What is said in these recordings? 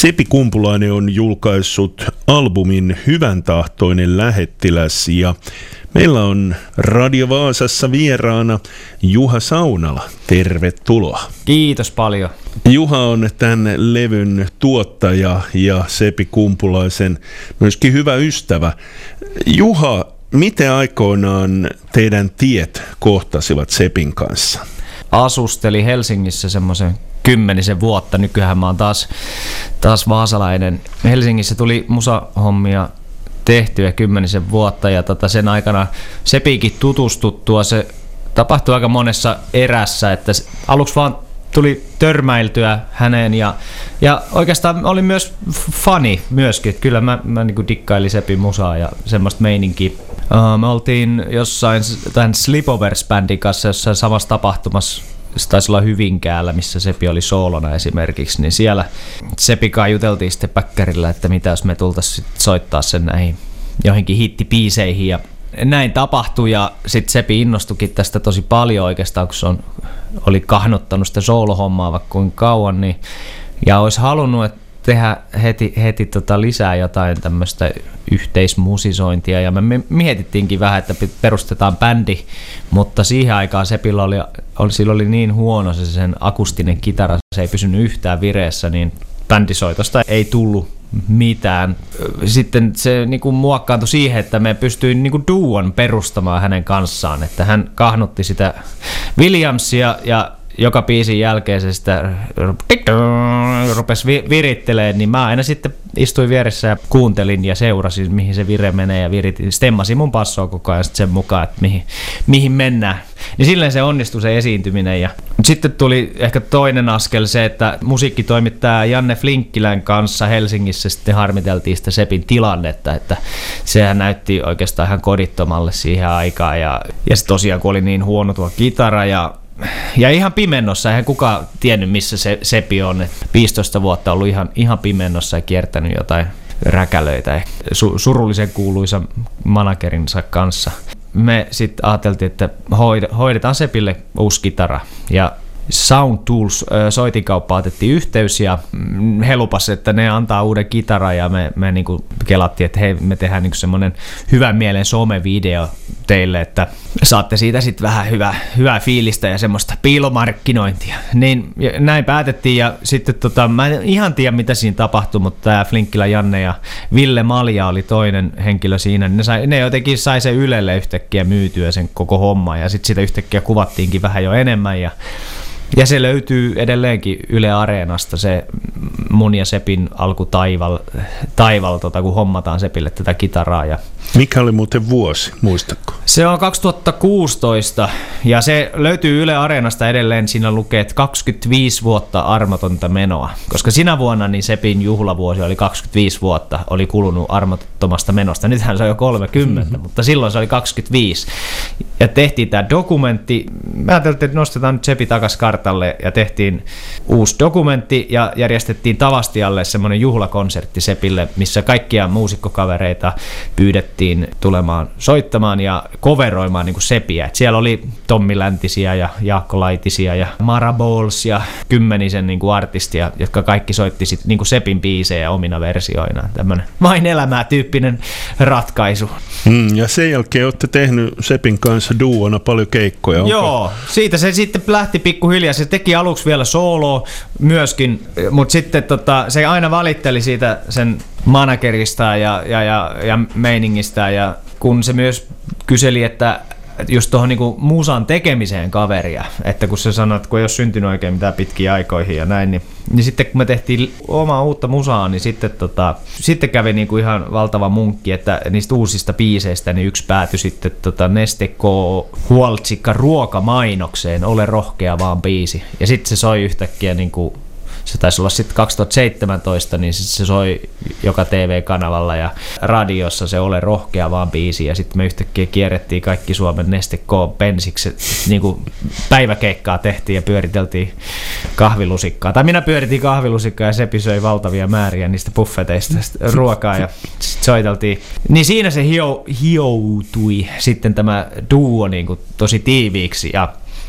Sepi Kumpulainen on julkaissut albumin Hyvän tahtoinen lähettiläs ja meillä on Radio Vaasassa vieraana Juha Saunala. Tervetuloa. Kiitos paljon. Juha on tämän levyn tuottaja ja Sepi Kumpulaisen myöskin hyvä ystävä. Juha, miten aikoinaan teidän tiet kohtasivat Sepin kanssa? Asusteli Helsingissä semmoisen 10 vuotta. Nykyään mä oon taas vaasalainen. Helsingissä tuli musahommia tehtyä 10 vuotta ja sen aikana Sepikin tutustuttua. Se tapahtui aika monessa erässä, että aluksi vaan tuli törmäiltyä häneen ja oikeastaan oli myös fani myöskin. Kyllä mä niinku dikkailin Sepin musaa ja semmoista meininkiä. Me oltiin jossain tämän Slipovers-bändin kanssa jossain samassa tapahtumassa. Se taisi olla Hyvinkäällä, missä Sepi oli soolona esimerkiksi, niin siellä Sepikaan juteltiin sitten päkkärillä, että mitä jos me tultaisiin soittaa sen näihin johonkin hittipiiseihin ja näin tapahtui ja sitten Sepi innostuikin tästä tosi paljon oikeastaan, kun se oli kahnottanut sitä soolohommaa vaikka kuinka kauan, niin, ja olisi halunnut tehdä heti lisää jotain tämmöistä yhteismusisointia ja me mietittiinkin vähän, että perustetaan bändi, mutta siihen aikaan Sepillä sillä oli niin huono se sen akustinen kitara, se ei pysynyt yhtään vireessä, niin bändisoitosta ei tullut mitään. Sitten se niinku muokkaantui siihen, että me pystyin niinku duon perustamaan hänen kanssaan, että hän kahnutti sitä Williamsia ja joka biisin jälkeen se sitä rupesi virittelemään, niin mä aina sitten istuin vieressä ja kuuntelin ja seurasin, mihin se vire menee ja stemmasin mun passoa koko ajan sen mukaan, että mihin mennään. Niin silleen se onnistui se esiintyminen. Ja sitten tuli ehkä toinen askel se, että musiikkitoimittaja Janne Flinkkilän kanssa Helsingissä sitten harmiteltiin sitä Sepin tilannetta, että sehän näytti oikeastaan ihan kodittomalle siihen aikaan ja se tosiaan kun oli niin huono tuo kitara ja ihan pimennossa, eihän kukaan tiennyt missä se Sepi on. 15 vuotta ollut ihan pimennossa ja kiertänyt jotain räkälöitä surullisen kuuluisan managerinsa kanssa. Me sitten ajateltiin, että hoidetaan Sepille uusi kitara ja Sound Tools soitinkauppa otettiin yhteys ja he lupasivat, että ne antaa uuden kitaran ja me niinku kelattiin, että hei, me tehdään niinku semmoinen hyvän mielen somevideo teille, että saatte siitä sitten vähän hyvää fiilistä ja semmoista piilomarkkinointia. Niin näin päätettiin ja sitten mä en ihan tiedä mitä siinä tapahtui, mutta tämä Flinkkilä Janne ja Ville Malja oli toinen henkilö siinä. Ne jotenkin sai sen Ylelle yhtäkkiä myytyä sen koko homma ja sitten sitä yhtäkkiä kuvattiinkin vähän jo enemmän ja se löytyy edelleenkin Yle Areenasta, se mun ja Sepin alku taival kun hommataan Sepille tätä kitaraa. Ja mikä oli muuten vuosi, muistatko? Se on 2016 ja se löytyy Yle Areenasta edelleen, siinä lukee, että 25 vuotta armotonta menoa, koska sinä vuonna niin Sepin juhlavuosi oli 25 vuotta, oli kulunut armottomasta menosta. Nythän se on jo 30, mutta silloin se oli 25. Ja tehtiin tämä dokumentti, mä ajattelin, että nostetaan nyt Sepi takaisin kartalle ja tehtiin uusi dokumentti ja järjestettiin Tavastialle semmoinen juhlakonsertti Sepille, missä kaikkia muusikkokavereita pyydettiin tulemaan soittamaan ja coveroimaan niin kuin Sepiä. Et siellä oli Tommi Läntisiä ja Jaakko Laitisia ja Mara Bowles ja kymmenisen niin kuin artistia, jotka kaikki soitti sit, niin kuin Sepin biisejä omina versioinaan. Tämmöinen vain elämää -tyyppinen ratkaisu. Ja sen jälkeen olette tehnyt Sepin kanssa duona paljon keikkoja. Joo, siitä se sitten lähti pikkuhiljaa. Se teki aluksi vielä sooloa myöskin, mutta sitten se aina valitteli siitä sen managerista ja meiningistä ja kun se myös kyseli, että just tuohon niinku musan tekemiseen kaveria, että kun sä sanot, kun ei ole syntynyt oikein mitään pitkiä aikoihin ja näin, niin sitten kun me tehtiin omaa uutta musaa, niin sitten kävi niinku ihan valtava munkki, että niistä uusista biiseistä niin yksi päätyi sitten Neste K. Huoltsikka ruokamainokseen, Ole rohkea vaan biisi, ja sitten se soi yhtäkkiä niinku. Se taisi olla sitten 2017, niin se soi joka TV-kanavalla ja radiossa se Ole rohkea vaan biisi. Ja sitten me yhtäkkiä kierrettiin kaikki Suomen Neste K-bensikset, niin kuin päiväkeikkaa tehtiin ja pyöriteltiin kahvilusikkaa. Tai minä pyöritin kahvilusikkaa ja Sepi söi valtavia määriä niistä buffeteista ruokaa ja sitten soiteltiin. Niin siinä se hioutui sitten tämä duo niin kuin tosi tiiviiksi ja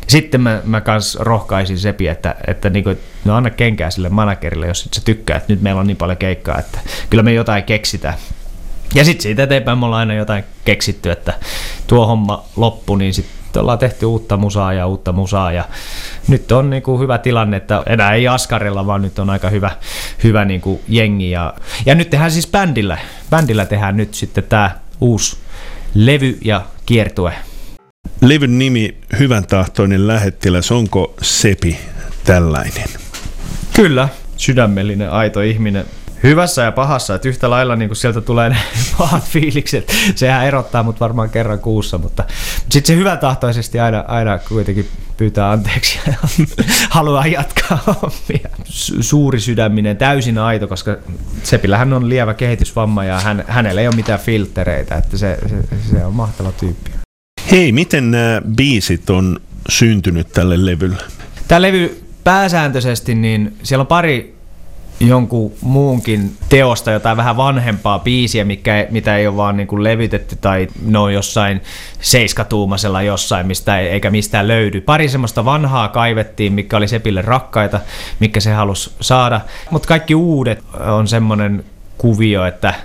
Sitten mä kans rohkaisin Sepi, että niinku, no anna kenkää sille managerille, jos et sä tykkää, että nyt meillä on niin paljon keikkaa, että kyllä me jotain keksitään. Ja sitten siitä eteenpäin me ollaan aina jotain keksitty, että tuo homma loppui, niin sitten ollaan tehty uutta musaa ja nyt on niinku hyvä tilanne, että enää ei askarilla, vaan nyt on aika hyvä niinku jengi. Ja nyt tehdään siis bändillä tehdään nyt sitten tää uusi levy ja kiertue. Levyn nimi Hyvän tahtoinen lähettiläs, onko Sepi tällainen? Kyllä, sydämellinen, aito ihminen. Hyvässä ja pahassa, että yhtä lailla niin sieltä tulee ne pahat fiilikset. Sehän erottaa mut varmaan kerran kuussa, mutta sitten se hyväntahtoisesti aina kuitenkin pyytää anteeksi ja haluaa jatkaa hommia. Suuri sydäminen, täysin aito, koska Sepillähän on lievä kehitysvamma ja hänellä ei ole mitään filttereitä, että se on mahtava tyyppi. Hei, miten nämä biisit on syntynyt tälle levylle? Tämä levy pääsääntöisesti, niin siellä on pari jonkun muunkin teosta, jotain vähän vanhempaa biisiä, mitä ei ole vaan niin kuin levytetty tai ne on jossain seiskatuumasella jossain, eikä mistään löydy. Pari semmoista vanhaa kaivettiin, mikä oli Sepille rakkaita, mikä se halusi saada. Mutta kaikki uudet on semmoinen kuvio, että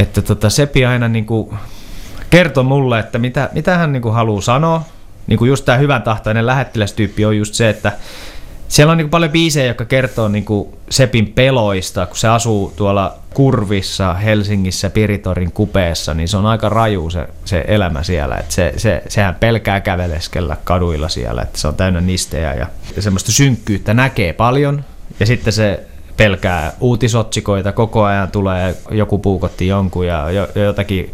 Sepi aina niin kuin kertoi mulle, että mitä hän niin kuin haluaa sanoa. Niin kuin just tämä hyvän tahtoinen lähettilästyyppi on just se, että siellä on niin kuin paljon biisejä, jotka kertoo niin kuin Sepin peloista, kun se asuu tuolla Kurvissa, Helsingissä, Piritorin kupeessa, niin se on aika raju se elämä siellä. Että sehän pelkää käveleskellä kaduilla siellä, että se on täynnä nistejä ja semmoista synkkyyttä näkee paljon. Ja sitten se pelkää uutisotsikoita, koko ajan tulee, joku puukotti jonkun ja jotakin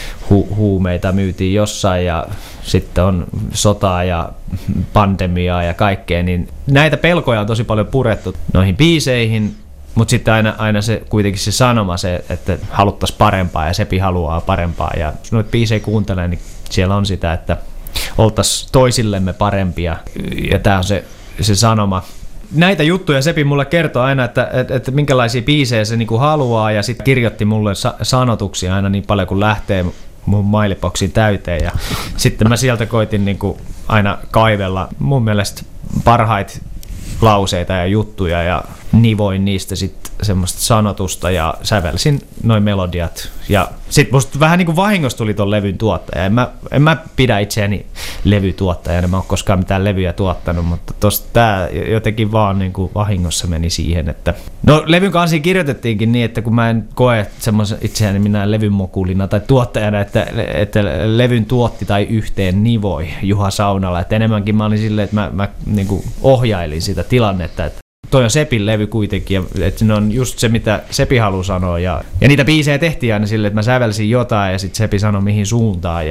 huumeita myytiin jossain ja sitten on sotaa ja pandemiaa ja kaikkea, niin näitä pelkoja on tosi paljon purettu noihin biiseihin, mutta sitten aina se kuitenkin se sanoma, se, että haluttaisiin parempaa ja Sepi haluaa parempaa ja jos noita biisejä kuuntelee, niin siellä on sitä, että oltaisiin toisillemme parempia ja tämä on se sanoma. Näitä juttuja Sepi mulle kertoo aina, että minkälaisia biisejä se niinku haluaa ja sitten kirjoitti mulle sanotuksia aina niin paljon kuin lähtee mun mailiboksin täyteen ja sitten mä sieltä koitin niinku aina kaivella mun mielestä parhaita lauseita ja juttuja ja nivoin niistä sitten semmoista sanotusta ja sävelsin noin melodiat. Ja sitten musta vähän niin kuin vahingossa tuli ton levyn tuottaja. En mä pidä itseäni levytuottajana, mä oon koskaan mitään levyjä tuottanut, mutta tosta tää jotenkin vaan niin kuin vahingossa meni siihen, että no levyn kansiin kirjoitettiinkin niin, että kun mä en koe semmoisen itseäni minä levynmokulina tai tuottajana, että levyn tuotti tai yhteen nivoi Juha Saunala, että enemmänkin mä olin silleen, että mä niin kuin ohjailin sitä tilannetta, että toi on Sepin levy kuitenkin, että ne on just se, mitä Sepi haluaa sanoa. Ja niitä biisejä tehtiin aina silleen, että mä sävelsin jotain ja sitten Sepi sanoi mihin suuntaan.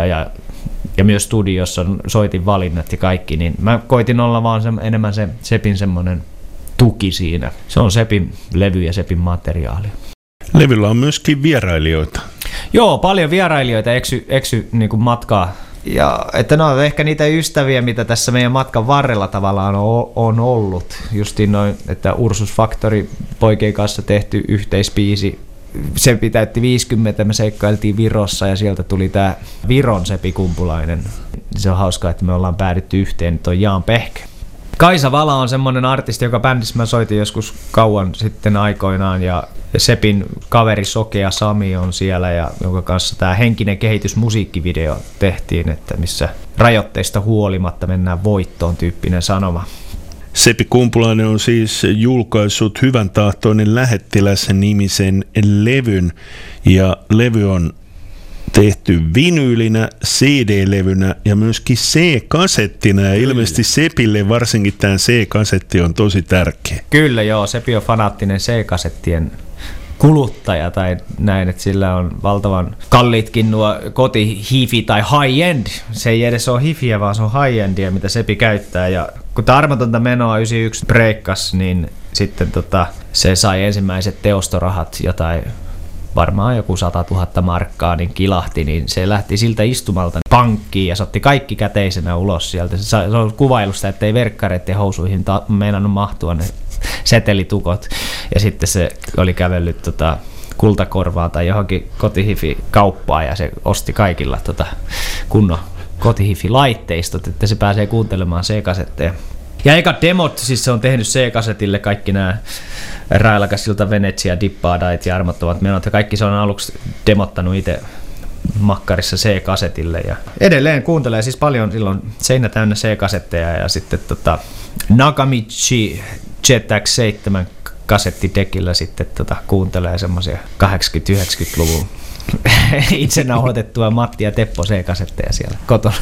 Ja myös studiossa soitin valinnat ja kaikki, niin mä koitin olla vaan enemmän se Sepin semmoinen tuki siinä. Se on Sepin levy ja Sepin materiaali. Levyllä on myöskin vierailijoita. Joo, paljon vierailijoita eksy niin kuin matkaa. Ja että ne on ehkä niitä ystäviä, mitä tässä meidän matkan varrella tavallaan on ollut. Justiin noin, että Ursus Factory poikien kanssa tehty yhteispiisi. Se täytti 50, me seikkailtiin Virossa ja sieltä tuli tää Viron Sepi Kumpulainen. Se on hauskaa, että me ollaan päädytty yhteen, nyt on Jaan Pehke. Kaisa Vala on semmoinen artisti, joka bändissä mä soitin joskus kauan sitten aikoinaan ja Sepin kaveri Sokea Sami on siellä ja jonka kanssa tämä henkinen kehitys musiikkivideo tehtiin, että missä rajoitteista huolimatta mennään voittoon tyyppinen sanoma. Sepi Kumpulainen on siis julkaissut Hyvän tahtoinen lähettiläs -nimisen levyn ja levy on tehty vinyylinä, CD-levynä ja myöskin C-kasettina ja ilmeisesti Sepille varsinkin tämä C-kasetti on tosi tärkeä. Kyllä joo, Sepi on fanaattinen C-kasettien kuluttaja tai näin, että sillä on valtavan kalliitkin nuo koti-hifi tai high-end. Se ei edes ole hifiä, vaan se on high-endia, mitä Sepi käyttää. Ja kun Armotonta menoa 91 breikkas, niin sitten se sai ensimmäiset teostorahat jotain, varmaan joku 100 000 markkaa, niin kilahti, niin se lähti siltä istumalta pankkiin ja se otti kaikki käteisenä ulos sieltä. Se on kuvailusta, ettei verkkareiden housuihin meinannut mahtua ne setelitukot. Ja sitten se oli kävellyt Kultakorvaan tai johonkin kotihifi-kauppaan ja se osti kaikilla kunnon kotihifi-laitteistot, että se pääsee kuuntelemaan C-kasetteja. Ja eka demot, siis se on tehnyt C-kasetille kaikki nämä Railakasilta, Venetsia, Dippadait ja armottomat menot, ja kaikki se on aluksi demottanut itse makkarissa C-kasetille. Ja edelleen kuuntelee siis paljon silloin seinä täynnä C-kasetteja, ja sitten Nakamichi ZX7 kasettidekillä sitten kuuntelee semmoisia 80-90-luvun itse nauhoitettua Matti ja Teppo C-kasetteja siellä kotona.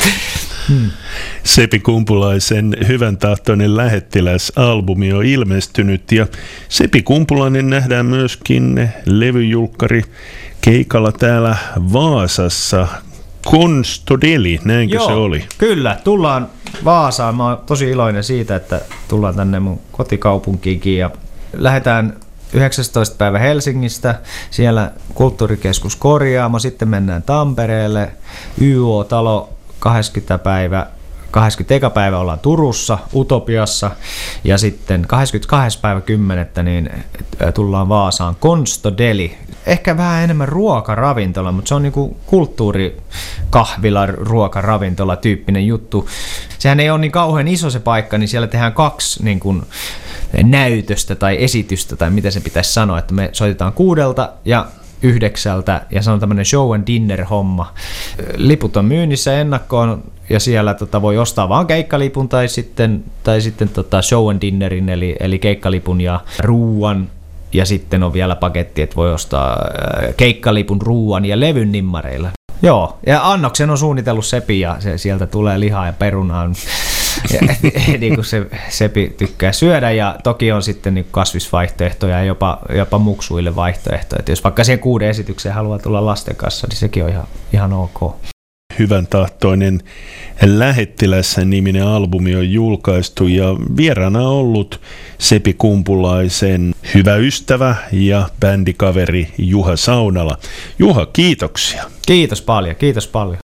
Sepi Kumpulaisen Hyvän tahtoinen lähettiläs-albumi on ilmestynyt ja Sepi Kumpulainen nähdään myöskin levyjulkkari keikalla täällä Vaasassa. Konstodeli, näinkö Joo, se oli? Kyllä, tullaan Vaasaan. Mä oon tosi iloinen siitä, että tullaan tänne mun kotikaupunkiinkin ja lähdetään 19. päivä Helsingistä, siellä Kulttuurikeskus Korjaamo, sitten mennään Tampereelle, YO-talo 20. päivä ollaan Turussa, Utopiassa, ja sitten 22. päivä 10. niin tullaan Vaasaan Konstodeli. Ehkä vähän enemmän ruokaravintola, mutta se on niinku kulttuurikahvila, ruokaravintola tyyppinen juttu. Sehän ei ole niin kauhean iso se paikka, niin siellä tehdään 2 niin kuin näytöstä tai esitystä, tai miten se pitäisi sanoa, että me soitetaan 6 ja 9, ja se on tämmöinen show and dinner homma. Liput on myynnissä ennakkoon, ja siellä voi ostaa vaan keikkalipun tai sitten show and dinnerin, eli keikkalipun ja ruuan. Ja sitten on vielä paketti, että voi ostaa keikkalipun, ruuan ja levyn nimmareilla. Joo, ja annoksen on suunnitellut Sepi, ja sieltä tulee lihaa ja perunaa, niin kuin se Sepi tykkää syödä, ja toki on sitten niin kasvisvaihtoehtoja ja jopa muksuille vaihtoehtoja. Että jos vaikka siihen 6 esitykseen haluaa tulla lasten kanssa, niin sekin on ihan ok. Hyvän tahtoinen lähettiläs-niminen albumi on julkaistu ja vieraana on ollut Sepi Kumpulaisen hyvä ystävä ja bändikaveri Juha Saunala. Juha, kiitoksia. Kiitos paljon.